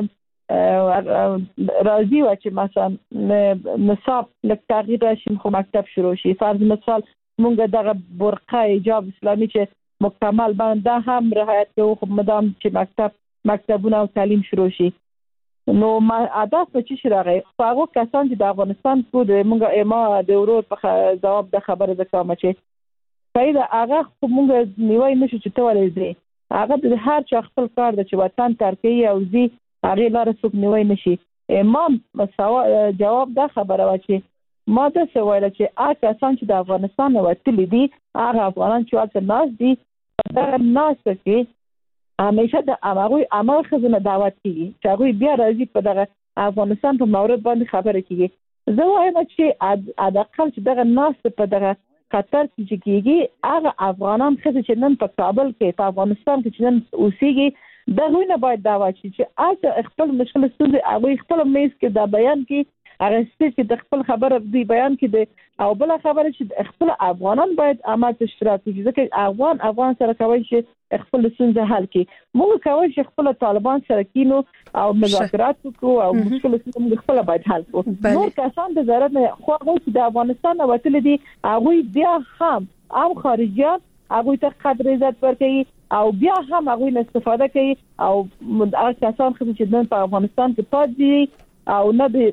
راځي چې مثلا نصاب لک تغییر راشي خو مکتب شروع شي فرض مثال مونږ دغه برقه حجاب اسلامي چې مکمل باندې هم رعایت کوو خو مدام چې مکتبونه او تعلیم شروع شي نو ما عادت په چې راغی هغه کسان چې د افغانستان په مونږ ما د ورور په جواب د خبره وکړم چې پیدا هغه مونږ نیوي نشو چې تولې دي هغه د هر چا خپل کار د چې وطن ترکي او زی هغه لار څوک نیوي نشي امام جواب دا خبره و چې ما د سوال چې هغه کسان چې د افغانستان وتلي دي هغه افغانان چې اته ناس دي دا ناس کې همیشه د امغوی عمل خزنه دعوت کیږي چې هغه بیا راځي په دغه افغانستان په مورد باندې خبره کیږي زه وایم چې ادقل چې دغه ناس په دغه قطر کې کیږي هغه افغانان چې نن په کابل کې په افغانستان کې نن اوسېږي دغه نه باید دعوت شي چې اته خپل مشکل ستونزې هغه خپل میز کې دا بیان کې هغه چې د خپل خبره دی بیان کې دی او بل خبره چې خپل افغانان باید عمل اشتراک وکړي ځکه افغان سره کوي چې خپل ستونزې حل کړي موږ کوي چې خپل طالبان سره کینو او مذاکرات وکړو او مشکل ستونزې خپل باید حل کړو نور کسان د ضرورت نه خو هغه چې د افغانستان وتل دي هغه بیا هم خارجيان هغه ته قدر عزت ورکړي او بیا هم هغه نه استفاده کوي او هغه کسان چې په افغانستان کې پاتې دي او نه د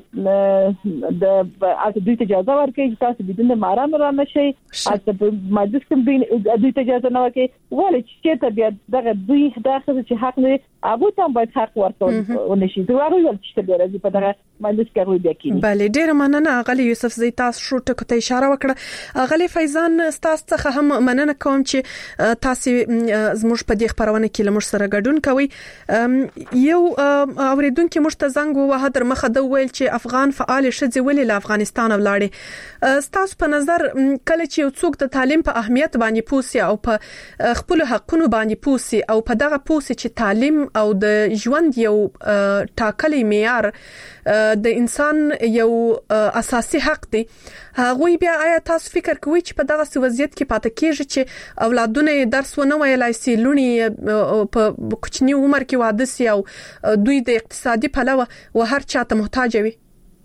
دوی ته اجازه ورکړي چې تاسو بدون ماران را نشي اته مجلس کې دوی ته اجازه نه ورکړي ولې چې ته بیا دغه دوی داخله چې حق نه هغه ته باید حق ورکړي ونشي دوی هغه چې ته راځي په دغه مجلس کې هغه بیا کیږي بله ډیر مننه غلی یوسف زی تاسو شو ټکو ته اشاره وکړه غلی فیضان تاسو څخه هم مننه کوم چې تاسو زموږ په دې خبرونه کې لمر سره ګډون کوي یو اوریدونکو مشتزنګ وه در خدو ویل چې افغان فعال شذ ولې له افغانستان ولاړې ستاسو په نظر کله چې څوک د تعلیم په اهمیت باندې پوسی او په خپل حقونو باندې پوسی او په دغه پوسی چې تعلیم او د ژوند یو ټاکلي معیار د انسان یو اساسي حق دی هغه بیا آیا تاسو فکر کوئ چې په دغه وضعیت کې پاتې کیږي چې اولادونه درس ونه ویلای سي لونی په کوچنی عمر کې واده سي او دوی د اقتصادي پلوه و هر چاته محتاج وي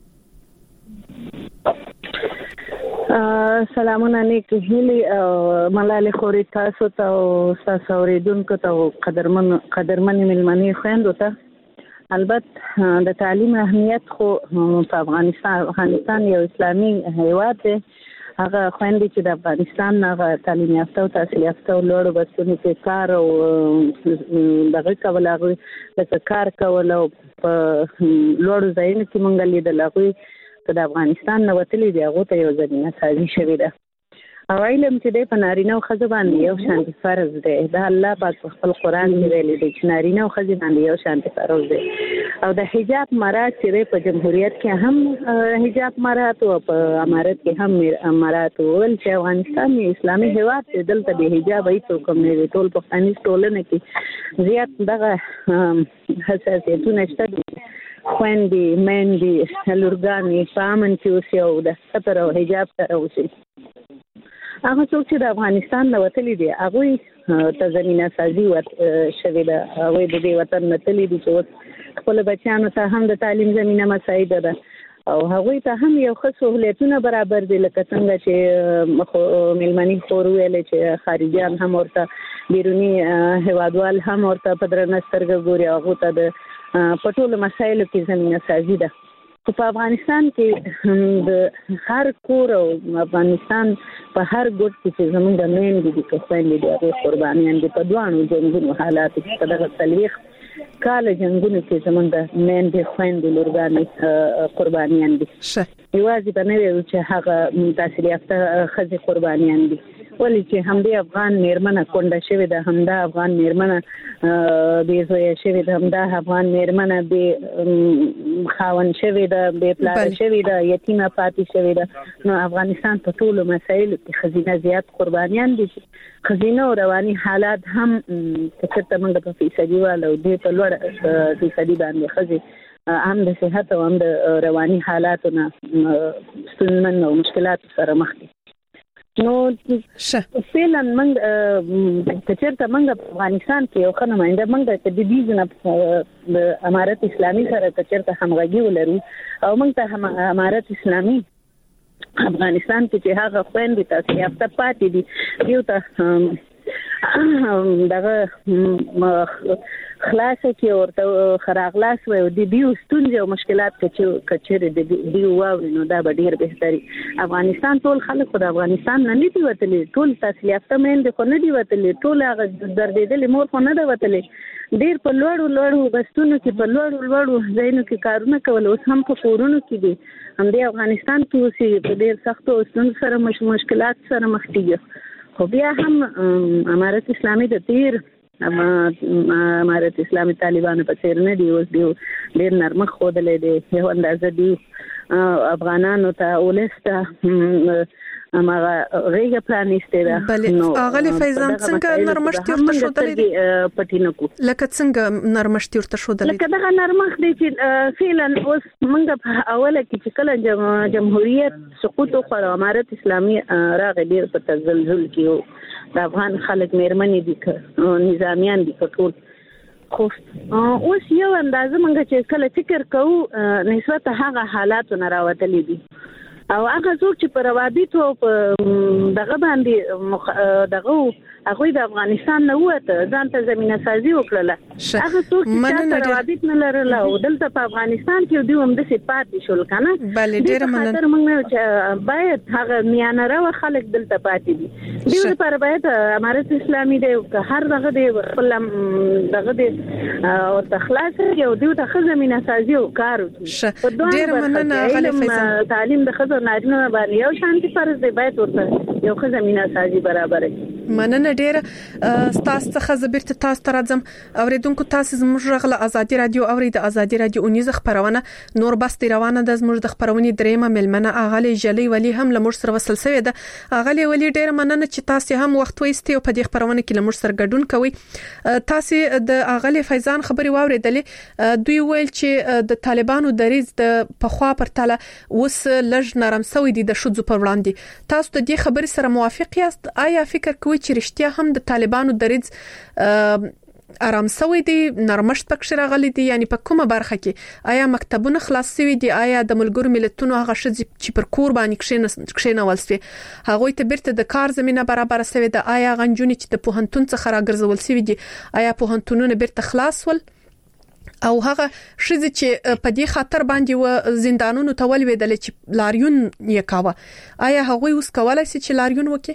سلامونه نیک هیلي ملاله خوري تاسو ته او تاسو اوریدونکو ته قدرمن ملمنې خويندو ته البته د تعلیم اهمیت خو په افغانستان یو اسلامي هیواد دی هغه خويندې چې د افغانستان هغه تعلیم یافته او تحصیل یافته او لوړ بسونو کې کار او دغه کول هغه د کار کول او په لوړ ځایونو کې مونږ لیدل هغه د افغانستان نو وتلې دی هغه ته یو ځینې سازي شوې ده او علم چې د پنارینه او خزه باندې یو شانتي فرض دی د الله پاک خپل قران کې ویلي دی چې نارینه او خزه باندې یو شانتي فرض دی او د حجاب مراد چې په جمهوریت کې هم حجاب مراد او په امارت کې هم مراد ول چې افغانستان اسلامي هیواد دی دلته به حجاب ای څوک نه دی ټول په افغانستان ټولنه کې زیات دغه حساسیتونه شته خويندې مېندې لورګانې پامن چې اوسې او د ستر او حجاب سره اوسې هغه څوک چې د افغانستان له وتلي دي هغه ته زمينه سازي شوې ده هغه د دې وطن نه تللی دي چې خپل بچیانو ته هم د تعلیم زمينه مساعد ده او هغه ته هم یو ښه سہولتونه برابر دي لکه څنګه چې ملمنې خور ویل چې خارجيان هم ورته بیرونی هوادوال هم ورته په درنه سترګه ګوري هغه ته د پټول مسایلو کې زمينه سازي ده په افغانستان کې د هر کور او افغانستان په هر ګوټ کې زموږ د مین دي چې څنګه دي هغه قربانيان دي په دوانو جنگونو حالات کې په دغه تلويخ کال جنگونو کې زموږ د مین دي خويندې لورګانې قربانيان دي یوازې په نوې چې هغه تحصیل یافته خزي قربانيان دي ولې چې همدې افغان میرمنه کونډه شوې ده، همدا افغان میرمنه بې زویه شوې ده، همدا افغان میرمنه بې خاوند شوې ده، بې پلاره شوې ده، یتیمه پاتې شوې ده. نو افغانستان په ټولو مسایلو کې ښځینه زیات قربانیان دي. ښځینه او رواني حالات هم چېرته موږ په فیصدي والو دې په لوړ فیصدي باندې ښځې هم د صحت او هم د رواني حالاتو نه ستونزمن او مشکلات سره مخ دي. نو فعلا موږ چېرته موږ په افغانستان کې یو ښه نماینده موږ د دې ځنه د امارت اسلامي سره چېرته همغږي ولرو او موږ ته امارت اسلامي افغانستان کې چې هغه خويندې تاسو یافته پاتې دي یو ته دغه خلاصه کې ورته خراغلاس و او د دیو ستونزې او مشکلات کچېره د دیو واوري نو دا به ډیر بهتري. افغانستان ټول خلک د افغانستان نه دي وتلي، ټول تاسو یافته مېند خو نه دي وتلي، ټول هغه دردېدلې مور خو نه ده وتلي. ډیر په لوړو بستونو کې په لوړو ځایونو کې کارونه کول، اوس هم په کورونو کې دي. هم د افغانستان کې اوس په ډیر سختو ستونزو سره مشکلات سره مخ دي. خو بیا هم امارت اسلامي د تیر امارت اسلامي طالبانو په څیر نه دی، اوس ډیر نرمه خوده دي یو اندازه دي افغانانو ته ولسته امغه غیږه پرانیسته ده. نو اغلی فیضان څنګه نرمشت ورته شودلې دي پټینکو لکه څنګه نرمشت ورته شودلې لکه دغه نرمخ دي چې فعلا اوس موږ په اوله کې چې کله جمهوریت سقوط وکړ امارت اسلامي راغی ډیر په تزلزل کې د افغان خلک میرمنې دي نظامیان دي ټول. خو اوس یو اندازه موږ چې کله فکر کوو نسبت هغه حالات نه راوتلې دي او هغه څوک چې په روابطو په دغه باندې دغه هغه د افغانستان نه وته ځان ته زمينه سازي وکړه. هغه څوک چې روابط نه لرل او دلته په افغانستان کې دوی هم د سپات شول کنه. بله ډیر مننه. موږ باید هغه میانه رو خلک دلته پاتې دي. دوی لپاره باید امارت اسلامي د هر دغه د دغه د او تخلاص یو دوی ته زمينه سازي او کار وکړي. ډیر مننه غلی فیضان. تعلیم د خزر نارینه باندې یو شانتي فرض دی، باید ورته یو زمينه سازي برابر کړي. مننه ډیره تاسو څخه زبرت تاسو ته راځم. اوریدونکو تاسو زموږ غله ازادي رادیو اورید ازادي رادیو اونیز خبرونه نور بس روانه د زموږ د خبرونې دریمه ملمنه اغلی جلی ولی هم لمر سره وصل شوی ده. اغلی ولی ډیره مننه چې تاسو هم وخت وایستي او په دې خبرونه کې لمر سره ګډون کوي. تاسو د اغلی فیضان خبري واوریدلې، دوی ویل چې د طالبانو دریز د پخوا پرتله اوس لږ نرم شوی دي د شذو پر وړاندې. تاسو د دې خبرې سره موافق یاست؟ آیا فکر کوئ چې رښتیا هم د طالبانو دریز آرام شوی دي، نرمشت پکښ راغلي دي؟ یعنی په کومه برخه کې آیا مکتبونه خلاص شوي دي؟ آیا د ملګرو ملتونو هغه چې پر کور باندې کښینول شوی هغه ته بیرته د کار زمينه برابر شوی ده؟ آیا غنجونی چې د پوهنتون څخه راګرځول شوی دي آیا پوهنتونونه بیرته خلاص ول؟ او هغه شذ چې په دې خاطر باندې و زندانونو ته ولویدل چې لاریون یې کاوه، آیا هغه اوس کولای شي چې لاریون وکړي؟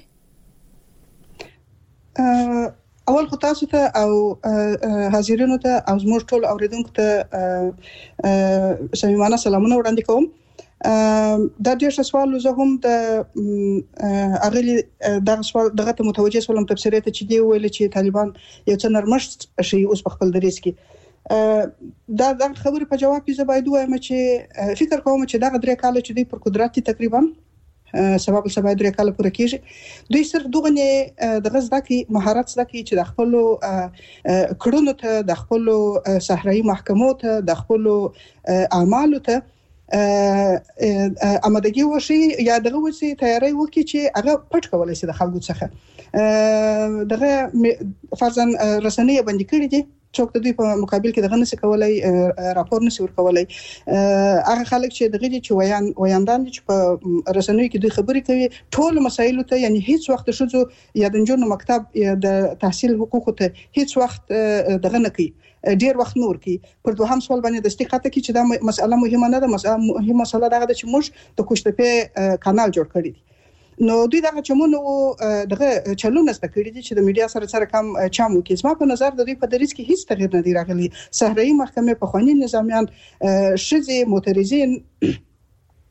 اول خو تاسو ته او حاضرینو ته او زموږ ټول اوریدونکو ته صمیمانه سلامونه وړاندې کوم. دا ډیر سوال زه هم د اغلی دغه سوال دغه ته متوجه سولم تفسیر ته چې دی ویل چې طالبان یو څه نرمشت شي اوس په خپل دریس کې. دا خبره په جواب کې زه باید وایم چې فکر کوم چې دغه درې کال چې دوی پر قدرت تقریبا سبب درې کال پوره کیږي، دوی صرف دغه نه د غزدا کې مهارت زده کوي چې د خپل کړونو ته د خپل صحرایي محکمو ته د خپل اعمالو ته امادګي وشي یا دغه وسی تیاری وکړي چې هغه پټ کولای شي د خلکو څخه. دغه فرضاً رسنۍ باندې کړی دي څوک د دوی په مقابل کې دغه نس کولای راپور نس ور کولای. هغه خلک چې دغه چې ویاندان چې په رسنیو کې دوی خبرې کوي ټول مسایل ته، یعنی هیڅ وخت شوزو یا د جنونو مکتب یا د تحصیل حقوق ته هیڅ وخت دغه نه کوي، ډیر وخت نور کی. پر دوهم سوال باندې د استقامت کې چې دا مسله مهمه نه ده، مهمه مسله دا ده چې موږ د کوشتپه کانال جوړ کړی دي. نو دوی دغه چمونو دغه چلونه ست کړی دي چې د میډیا سره کم چامو کې. زما په نظر د دوی په دریس کې هیڅ تغییر نه دی راغلی. صحرایي محکمې په خواني نظامیان شذې معترضین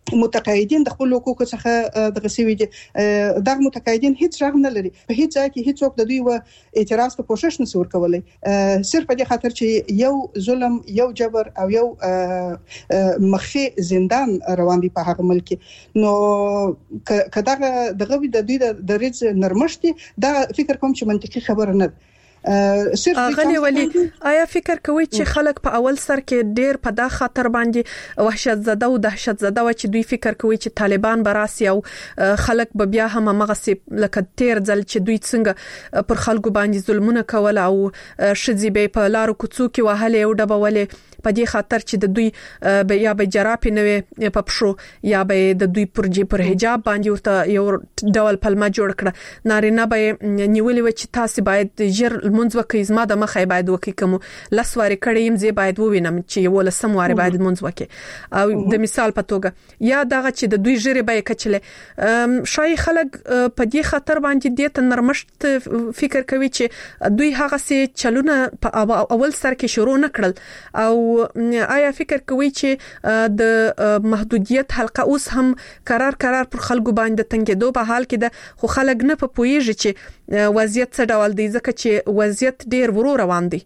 متقاعدین د خپل حقوقو څخه د غسوي دي د متقاعدین هیڅ رغ نه لري په هیڅ ځای کې هیڅ وخت د دوی و اعتراض ته کوشش نه ور کولای صرف د خاطر چې یو ظلم یو جبر او یو مخفي زندان روان دي په هغه ملک نو کداغه دغه د دوی د ریز نرمشتي دا فکر کوم چې منطقي خبره نه غلی ولی آیا فکر کوي چې خلک په اول سر کې ډیر په دا خاطر باندې وحشت زده او دهشت زده و چې دوی فکر کوي چې طالبان براسي او خلک به بیا هم مغسي لکه تیر ځل چې دوی څنګه پر خلکو باندې ظلمونه کول او شذې به په لارو کوڅو کې وهلې او ډبولې په دې خاطر چې د دوی یا به جراپې نه په پښو یا به د دوی پر حجاب باندې ورته یو ډول پلمه جوړ کړه نارینه به نیولې و چې تاسو باید ژر منځ وکړئ زما د مخې باید وکړئ کوم لسواري کړي يم زی باید ووینم چې یو لسمواري باید منځ وکړي او د مثال په توګه یا دغه چې د دوی ژری به کچله شای خلک په دې خاطر باندې د نرمشت فکر کوي چې دوی هغه سي چلونه په اول سر کې شروع نکړل او آیا فکر کوي چې د محدودیت حلقه اوس هم قرار پر خلکو باندې تنګېدو په حال کې ده خو خلک نه په پويږي چې وضعیت څه ډول دی ځکه چې وضعیت ډیر ورو روان دی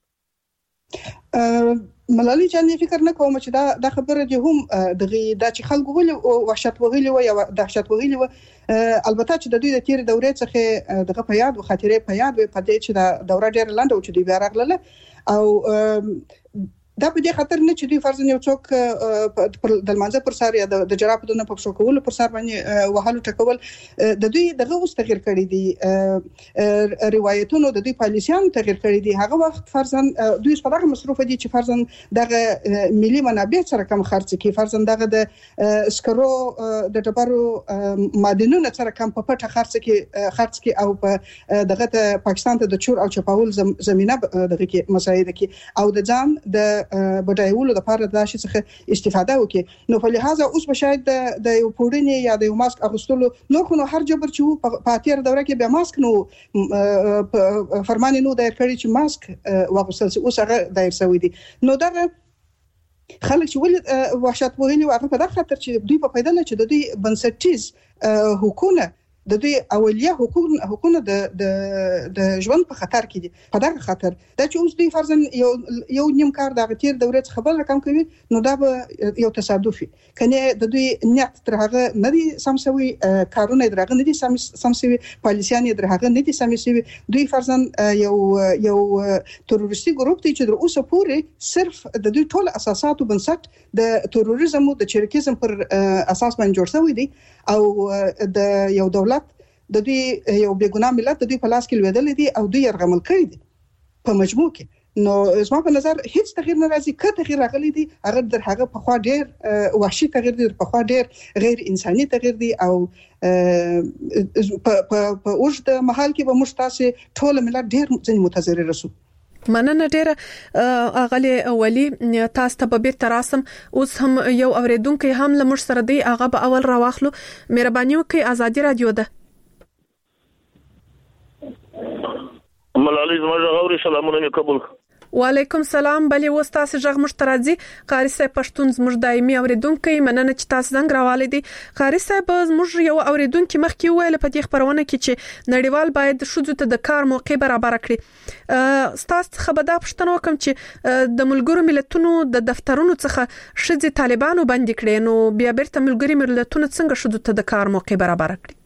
ملالي جان فکر نه کوم چې دا خبره دي هم دغه د چې خلکو ولې وحشت وغلي و یا دهشت وغلي و البته چې د دوی د تیر دورې څخه دغه په یاد او خاطرې په یاد و په دې چې دا دوره ډیر لاندې او چې دوی بیا راغله او دا په دې خاطر نه چې دوی فرض نه څوک د منځه پر سر یا د جراپو نه په شو کول پر سر باندې وهلو ټکول د دوی دغه اوس تغیر کړی دي روایتونو د دوی پالیسیان تغیر کړی دي هغه وخت فرضاً دوی سپارغه مصرف دي چې فرضاً دغه ملي منابع سره کم خرڅ کی فرضاً دغه د سکرو د ټبرو معدنونو سره کم په پټه خرڅ کی او په دغه پاکستان ته د چور او چپاول زمينه دغه کې مساعده کی او د ځان د بډایولو لپاره د شي څخه استفاده وکړي نو په لحاظه اوس به شاید د یو پوډنی یا د یو ماسک اغوستلو نور خو هر جبر چې په اتیر دوره کې به ماسک نو فرمان نو دایر کړی چې ماسک واغوستل اوس هغه دایر شوی دی نو دا خلک چې ول وحشت وغلي او په دغه خاطر چې دوی په پیدا نه چې د دوی بنسټیز حکومت د دوی اولیه حقوقونه د ژوند په خطر کې دي په دغه خاطر دا چې اوس دوی فرضاً یو نیم کار د غتیر دورې خبر رقم کوي نو دا به یو تصادفي کنه د دوی نیت تر هغه نه دي سمسوي کارونه درغه نه دي سمسوي پالیسيان درغه نه دي سمسوي دوی فرضاً یو تروریستي ګروپ دی چې در اوسه پورې صرف د دوی ټول اساسات او بنسټ د تروریزم او د چریکیزم پر اساس باندې جوړ شوی دی او د یو دولت د دوی یو بیګناه ملت د دوی په لاس کې لویدل دي او دوی يرغمل کړی دي په مجموع کې نو زما په نظر هیڅ تغییر نه راځي که تغییر راغلی دی هغه در هغه په خوا ډیر وحشي تغییر دی په خوا ډیر غیر انساني تغییر دی او په اوږد مهال کې به موږ تاسو ټول ملت ډیر ځنې متضرر رسو مننه ډیره اغلی ولی تاسو ته به تراسم اوس هم یو اوریدونکو هم لمر سره دی هغه به اول راواخلو مهرباني وکړئ ازادي رادیو ده ملالي زما غوړي سلامونه قبول وعلیکم سلام بلی وستاسو ژغ مشترازي قاری صاحب پښتون زموږ دایمي اوریدونکو مننه چې تاسو زنګ راوالې دي قاری صاحب زموږ یو اوریدونکو مخکې ویل په دې خبرونه کې چې نړیوال باید شوزو ته د کار موقع برابر کړي تاسو خبردا پښتنو کوم چې د ملګرو ملتونو د دفترونو څخه شذ طالبانو باندې کړي نو بیا بیرته ملګری ملتونو څنګه شوزو ته د کار موقع برابر کړي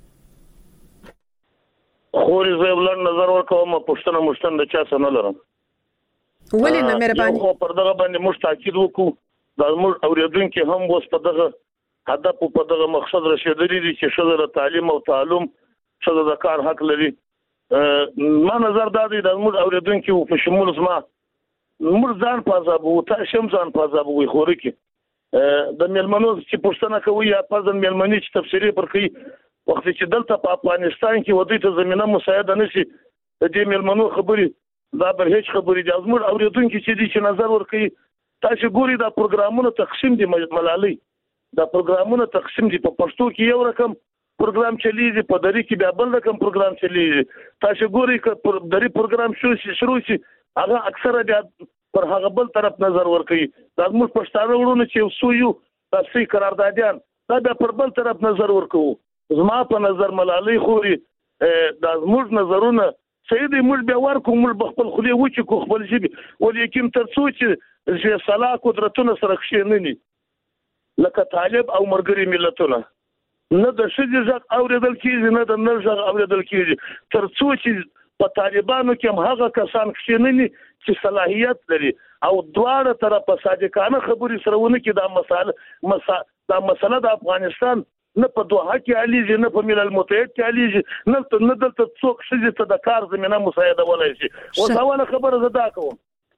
خوري زه ولر نظر ورکوم پښتنه مشتن د چا څه نه لرم ولې نه مهرباني خو پر دغه باندې موږ تاکید وکړو دا موږ اوریدونکو هم وس په دغه هدف په دغه مقصد رسیدلی دي چې شذ د تعلیم او تعلم شذ د کار حق لري ما نظر دا دی د موږ اوریدونکو په شمول زما موږ ځان پازابو ته شم ځان پازابو وي خوري کې د ملمنو چې پښتنه کوي یا پزن ملمني چې تفسیری پر کوي وخت چې دلته په افغانستان کې ودی ته زمينه مساعده نشي د دې ملمنو خبري دا بل هیڅ خبري د ازمر اوریدونکو چې دي چې نظر ورکړي تاسو ګوري دا پروګرامونه تقسیم دي ملالي دا پروګرامونه تقسیم دي په پښتو کې یو رقم پروګرام چلیږي په دری کې بیا بل رقم پروګرام چلیږي تاسو ګوري ک دری پروګرام شروع شي هغه اکثره بیا پر هغه بل طرف نظر ورکړي دا موږ پښتانه ورونه چې سو یو تاسو قراردادیان دا به پر بل طرف نظر ورکو. زما په نظر ملالۍ خوري دا زموږ نظرونه سید موږ به ورکو موږ خپل خلی و چې کو خپل جيبي ولیکن تر څو چې صلاح قدرتونه سره کښینني لکه طالب او مرګري ملتونه نه د شذ ځق اوریدل کیږي نه د نر ځق اوریدل کیږي تر څو چې په طالبانو کې هم هغه کسان کښینني چې صلاحیت لري او دواړه طرفه صادقانه خبرې سره ونه کې دا مسله د افغانستان نه په دوحه کې علي نه په ملل متحد کې علي نه دلته څوک شذ ته د کار زمينه مساعده ولای شي او دا ولا خبره زدا کوم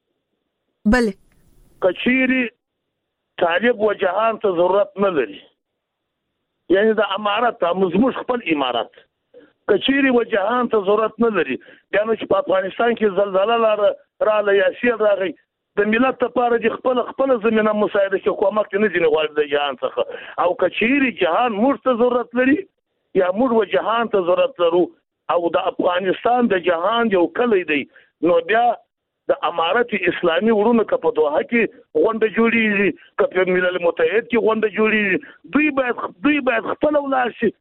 بله کچيري طالب و جهان ته ضرورت نه لري یعنی د امارات مزموش خپل امارات کچيري و جهان ته ضرورت نه لري یعنی چې په افغانستان کې زلزلہ رااله یا سیل راغی د ملت لپاره د خپل زمينه مساعده کې حکومت نه دي غواړي د جهان څخه او کچيري جهان موږ ته ضرورت لري یا موږ و جهان ته ضرورت لرو او د افغانستان د جهان یو کلی دی نو بیا د امارت اسلامي ورونه په دوحه کې غونډه جوړیږي په ملل متحد کې غونډه جوړیږي دوی باید خپل ولاشي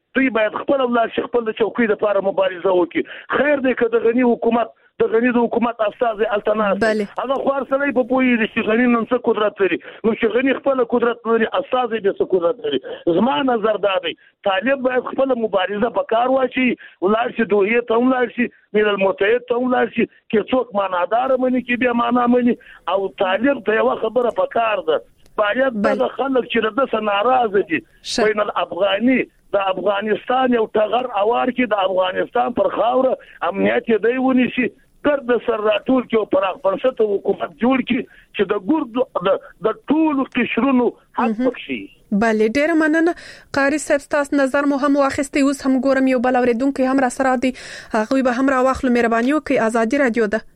خپل چوکۍ د لپاره مبارزه وکړي خیر دی که د غنی حکومت استاد التناس هغه خور سره په پوي د غنی نن څه قدرت لري نو چې غنی خپل قدرت لري استاد به څه قدرت لري زما نظر دا دی طالب باید خپل مبارزه په کار واچي ولر شي دوی ته ولر شي ملل متحد ته ولر شي کې څوک معنادار مني کې به معنا مني او طالب ته یو خبره په کار ده باید د خلک چې د ناراضه دي بین الافغاني د افغانستان یو ټغر اوار کې د افغانستان پر خاوره امنیت دی ونی شي کړ د سر راټول کې او پراخ فرصت حکومت جوړ کې چې د ګرد د ټول قشرونو حق پکشي. بله ډیر مننه قاری صاحب تاسو نظر مو هم واخستي اوس هم ګورم یو بل اوریدونکو هم را سره دي هغه به هم را واخلو مهرباني وکړئ ازادي رادیو ده.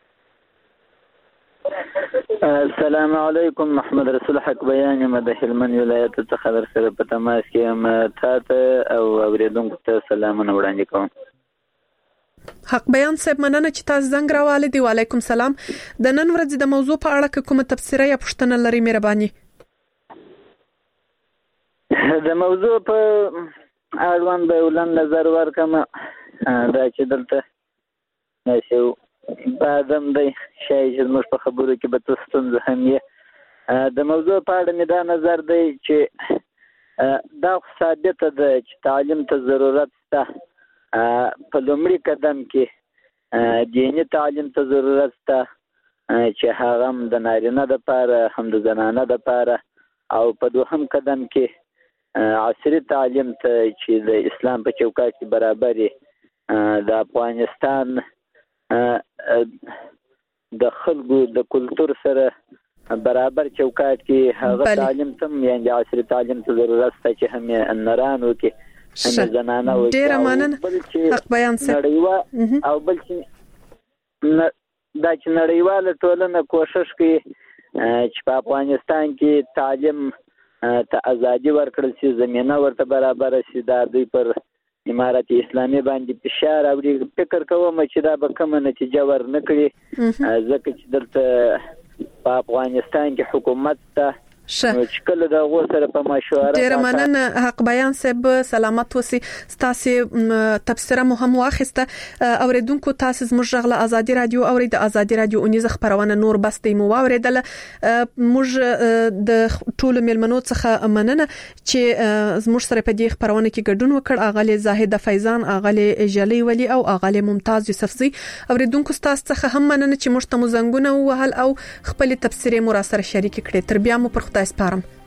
السلام علیکم محمد رسول حق بیان مده هلمند ولایت څخه در سره په تماس کې ام تاسو او اوریدونکو ته سلامونه وړاندې کوم. حق بیان صاحب مننه چې تاسو زنګ راواله دی. وعلیکم سلام. د نن ورځې د موضوع په اړه کومه تفسیره یا پوښتنه لري مهرباني؟ د موضوع په اړوند به ولن نظر ورکم دا چې دلته نشو بعدم دی شای چې موږ په خبرو کې به تاسو ته هم یې د موضوع په اړه مې دا نظر دی چې دا ثابت ده چې تعلیم ته ضرورت شته په لومړي قدم کې دیني تعلیم ته ضرورت شته چې هغه هم د نارینه لپاره هم د زنانه لپاره او په دوهم قدم کې عصري تعلیم ته چې د اسلام په چوکاټ کې برابر د افغانستان د خلکو د کلچر سره برابر چوکاټ کې هغه تعلیم تم یعنی عصري تعلیم ته ضرورت شته چې هم نرانو کې هم زنانه او ډیر مننه حق بیان سره او بل چې دا چې نړیواله ټولنه کوشش کوي چې په افغانستان کې تعلیم ته ازادي ورکړل شي زمينه ورته برابر شي دا دوی پر امارت اسلامي باندې فشار او فکر کوم چې دا به کوم نتیجه ورنکړي ځکه چې دلته په افغانستان کې حکومت ته چې کله دا غوسره په مشوره ډیر مننه حق بیان صاحب سلامت وسی تاسو تفسیره مو هم واخسته اوریدونکو تاسو زموږ غله ازادي رادیو اورید ازادي رادیو اونیز خبرونه نور بستې مو اوریدل موږ د ټول ملمنو څخه مننه چې زموږ سره په دې خبرونه کې ګډون وکړ اغلی زاهد فیضان اغلی جلی ولی او اغلی ممتاز یوسفزی اوریدونکو تاسو څخه هم مننه چې موږ ته مو زنګونه وهل او خپل تفسیره مو را سره شریک کړئ تر بیا مو پر خدای سپارم.